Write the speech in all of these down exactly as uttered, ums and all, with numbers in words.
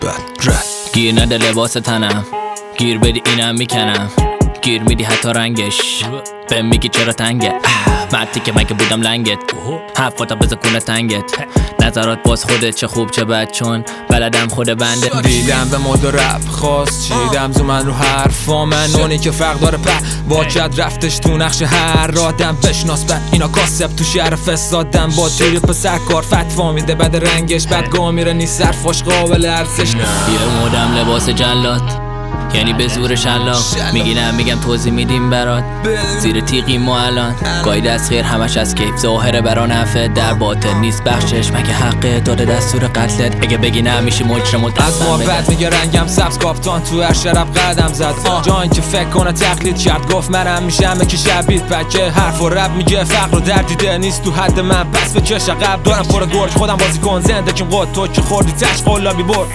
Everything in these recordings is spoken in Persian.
مثبت رد. گیر نده لباس تنم، گیر بدی اینم میکنم، گیر میدی حتی رنگش، به میگی چرا تنگه. مردی که مگه بودم لنگت، حرفاتا بزا کنه تنگت، نظرات باز خودت چه خوب چه بد، چون بلدم خود بنده. دیدم به مد و رپ خواست چیدم زو من رو حرفا، من اونی که فرق داره په واجد رفتش تو نقش هر آدم بشناس بد اینا کاسب تو شهر فسادم با دیری پسر کار فتوا میده بد رنگش بدگاه میره نیست صرفاش قابل ارزش. یه مودم لباس جلاد یعنی به زور شلاق، میگی نه میگم توضیح میدیم برات، زیر تیغی ما الان گاهی دست خیر همش از کیف ظاهره برا نفع در باطن نیست بخشش، مگه حقه داده دستور قتلت، اگه بگی نه میشی مجرم و از محبت میگه رنگم سبز کاپتان تو هر شرب قدم زد، جایی که فکر کنه تقلید کرد گفت منم میشم که شبید بکه حرف و رب میگه فقر و درد دیده نیست تو حد من پس به چش عقب دارم پر گرج خودم بازی کن زنده کیم قد تو که خوردی تش قلابی برد.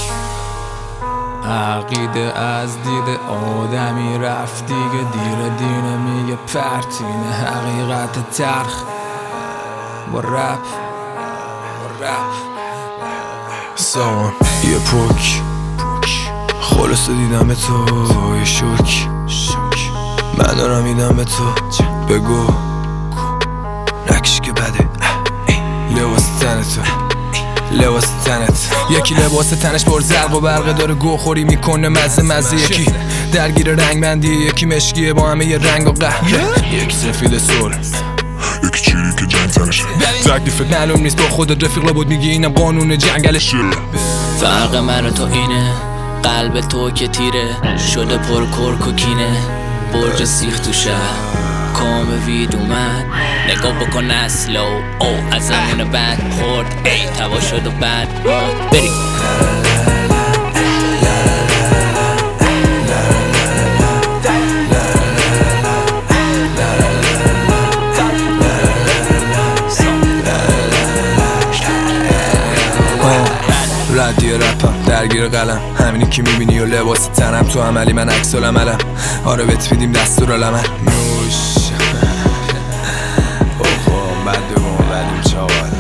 عقیده از دید آدمی رفت دیگه دیر دینه میگه پرتینه حقیقت ترخ با رپ با رپ سامان یه پوک خلاصه دیدم به تو یه شوک من دارم میدم به تو بگو نکش که بده لباس تن تو لباس تنت یکی لباس تنش پر زرق و برقه داره گوخوری میکنه مزه مزه، یکی درگیر رنگ بندی یکی مشکیه با همه یه رنگ و قهوه، یکی سفید سر یکی چیری که جنگ تنشه تکلیفت معلوم نیست با خودت رفیق بود میگی اینم قانون جنگلشه. فرق من و تو اینه قلب تو که تیره شده پر کرک و کینه، برج سیخ تو شهر کام وید اومد نگاه بکن اسلو او از زمان بعد خورد ای توا شد و بعد مرد بریم. ردیه رپم درگیر قلم همینی که میبینی و لباس تنم تو عملی من عکس العملم، آره بهت میدیم دستور العمل نوش اوه بد بگم بدیم چاوال